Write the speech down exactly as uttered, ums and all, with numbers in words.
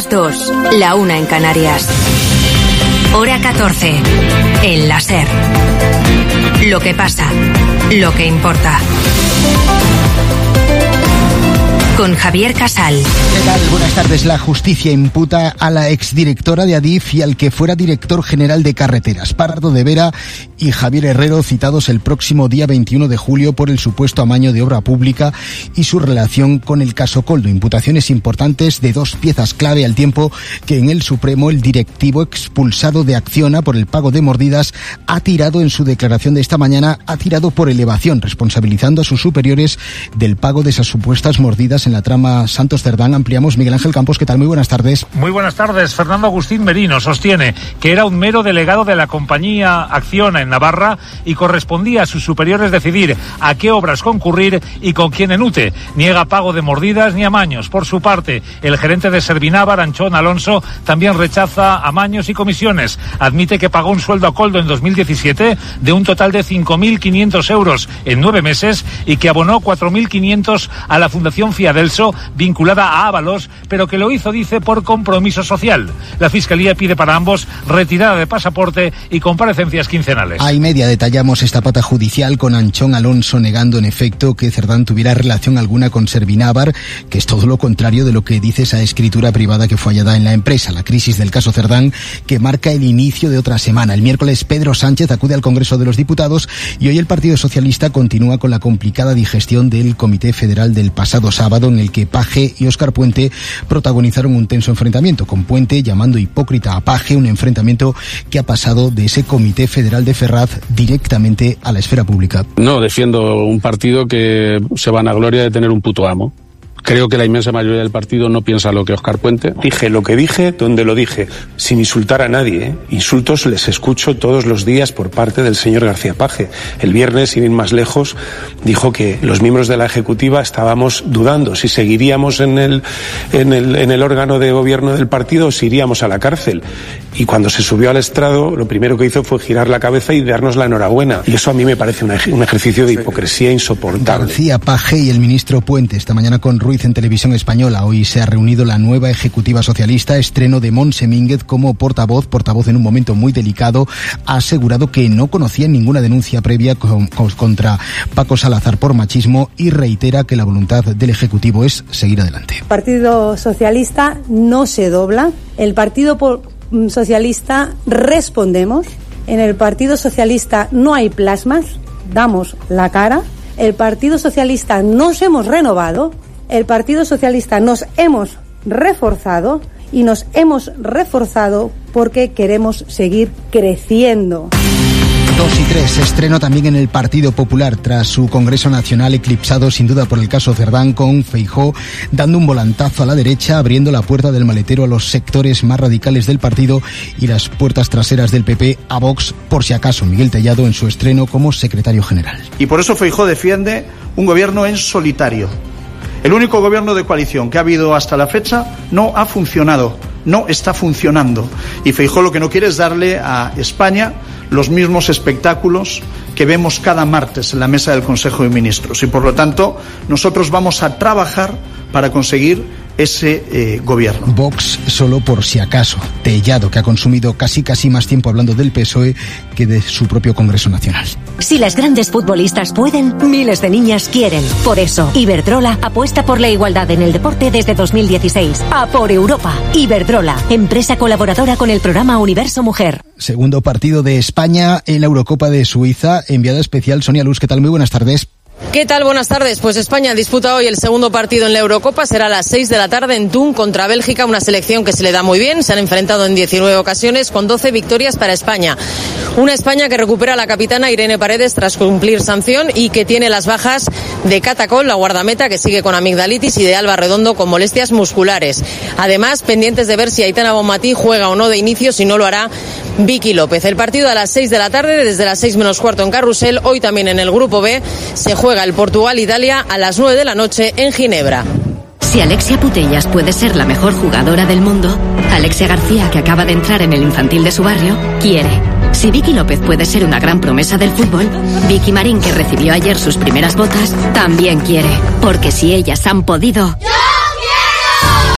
las dos, la una en Canarias. Hora catorce, en la SER. Lo que pasa, lo que importa. Con Javier Casal. ¿Qué tal? Buenas tardes. La justicia imputa a la exdirectora de Adif y al que fuera director general de Carreteras, Pardo de Vera y Javier Herrero, citados el próximo día veintiuno de julio por el supuesto amaño de obra pública y su relación con el caso Coldo. Imputaciones importantes de dos piezas clave, al tiempo que en el Supremo el directivo expulsado de Acciona por el pago de mordidas ha tirado en su declaración de esta mañana, ha tirado por elevación, responsabilizando a sus superiores del pago de esas supuestas mordidas en la trama Santos-Cerdán. Ampliamos. Miguel Ángel Campos, ¿qué tal? Muy buenas tardes. Muy buenas tardes. Fernando Agustín Merino sostiene que era un mero delegado de la compañía Acciona en Navarra y correspondía a sus superiores decidir a qué obras concurrir y con quién en U T E. Niega pago de mordidas ni amaños. Por su parte, el gerente de Servinávar, Anchón Alonso, también rechaza amaños y comisiones. Admite que pagó un sueldo a Coldo en dos mil diecisiete de un total de cinco mil quinientos euros en nueve meses y que abonó cuatro mil quinientos a la Fundación Fiat Delso, vinculada a Ábalos, pero que lo hizo, dice, por compromiso social. La Fiscalía pide para ambos retirada de pasaporte y comparecencias quincenales. A y media detallamos esta pata judicial, con Anchón Alonso negando en efecto que Cerdán tuviera relación alguna con Servinávar, que es todo lo contrario de lo que dice esa escritura privada que fue hallada en la empresa. La crisis del caso Cerdán, que marca el inicio de otra semana. El miércoles Pedro Sánchez acude al Congreso de los Diputados y hoy el Partido Socialista continúa con la complicada digestión del Comité Federal del pasado sábado, en el que Paje y Óscar Puente protagonizaron un tenso enfrentamiento, con Puente llamando hipócrita a Paje, un enfrentamiento que ha pasado de ese Comité Federal de Ferraz directamente a la esfera pública. No, defiendo un partido que se vanagloria de tener un puto amo. Creo que la inmensa mayoría del partido no piensa lo que Óscar Puente. Dije lo que dije, donde lo dije, sin insultar a nadie, ¿eh? Insultos les escucho todos los días por parte del señor García Paje. El viernes, sin ir más lejos, dijo que los miembros de la Ejecutiva estábamos dudando si seguiríamos en el, en el, en el órgano de gobierno del partido o si iríamos a la cárcel. Y cuando se subió al estrado, lo primero que hizo fue girar la cabeza y darnos la enhorabuena. Y eso a mí me parece una, un ejercicio de hipocresía insoportable. García Paje y el ministro Puente esta mañana con Ruiz en Televisión Española. Hoy se ha reunido la nueva Ejecutiva Socialista. Estreno de Montse Mínguez como portavoz, portavoz en un momento muy delicado. Ha asegurado que no conocía ninguna denuncia previa con, con, contra Paco Salazar por machismo y reitera que la voluntad del Ejecutivo es seguir adelante. El Partido Socialista no se dobla. El Partido Socialista respondemos. En el Partido Socialista no hay plasmas, damos la cara. El Partido Socialista nos hemos renovado. El Partido Socialista nos hemos reforzado y nos hemos reforzado porque queremos seguir creciendo. Dos y tres, estreno también en el Partido Popular tras su Congreso Nacional eclipsado sin duda por el caso Cerdán, con Feijóo dando un volantazo a la derecha, abriendo la puerta del maletero a los sectores más radicales del partido y las puertas traseras del P P a Vox, por si acaso. Miguel Tellado en su estreno como secretario general. Y por eso Feijóo defiende un gobierno en solitario. El único gobierno de coalición que ha habido hasta la fecha no ha funcionado, no está funcionando. Y Feijóo lo que no quiere es darle a España los mismos espectáculos que vemos cada martes en la mesa del Consejo de Ministros. Y por lo tanto, nosotros vamos a trabajar para conseguir ese eh, gobierno. Vox solo por si acaso. Tellado, que ha consumido casi casi más tiempo hablando del P S O E que de su propio Congreso Nacional. Si las grandes futbolistas pueden, miles de niñas quieren. Por eso, Iberdrola apuesta por la igualdad en el deporte desde dos mil dieciséis. A por Europa. Iberdrola, empresa colaboradora con el programa Universo Mujer. Segundo partido de España en la Eurocopa de Suiza. Enviada especial Sonia Luz, ¿qué tal? Muy buenas tardes. ¿Qué tal? Buenas tardes. Pues España disputa hoy el segundo partido en la Eurocopa. Será a las seis de la tarde en Thun contra Bélgica, una selección que se le da muy bien. Se han enfrentado en diecinueve ocasiones con doce victorias para España. Una España que recupera a la capitana Irene Paredes tras cumplir sanción y que tiene las bajas de Catacol, la guardameta, que sigue con amigdalitis, y de Alba Redondo con molestias musculares. Además, pendientes de ver si Aitana Bonmatí juega o no de inicio, si no lo hará Vicky López. El partido a las seis de la tarde, desde las seis menos cuarto en Carrusel. Hoy también en el Grupo B se juega el Portugal-Italia a las nueve de la noche en Ginebra. Si Alexia Putellas puede ser la mejor jugadora del mundo, Alexia García, que acaba de entrar en el infantil de su barrio, quiere. Si Vicky López puede ser una gran promesa del fútbol, Vicky Marín, que recibió ayer sus primeras botas, también quiere. Porque si ellas han podido...